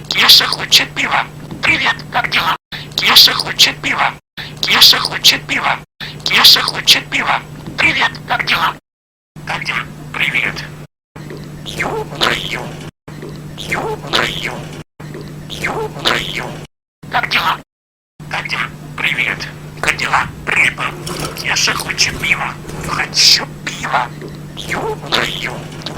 Кеша хочет пива. Привет, как дела? Кеша хочет пива. Кеша хочет пива. Кеша хочет пива. Привет, как дела? Как дела? Привет. Ё-моё. Ё-моё. Ё-моё. Как дела? Как дела? Привет. Как дела? Рыба. Кеша хочет пива. Хочу пива. Ё-моё.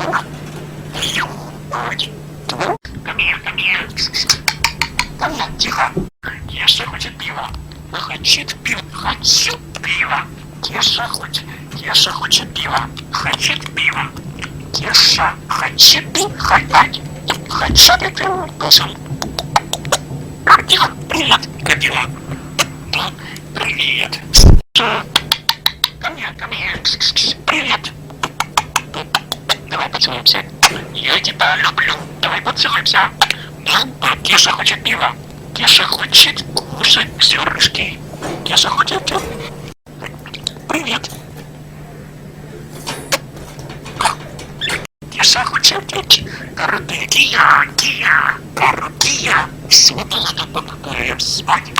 Тихо. Кеша хочет пива. Хочет пива. Хочу пива. Кеша хочет пива. Хочет пива. Кеша хочет пива. Хочу пива. Пошел. Как дела? Привет. Как дела? Да, привет. Ко мне. Привет. Давай поцелуемся. Я тебя люблю. Давай поцелуемся. Да, Кеша хочет пива. Кеша хочет кушать зернышки. Кеша хочет... Привет. Кеша хочет пить. Кия. Сегодня надо попадаем спать.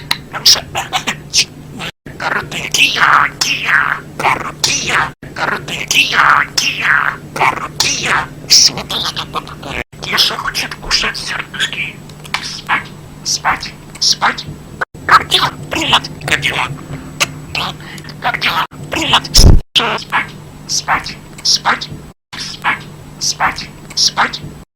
Кия. Сегодня надо попадаем. Кеша хочет кушать зернышки. Спать. Как дела? Привет. Как дела? Да. Как дела? Привет. Спать.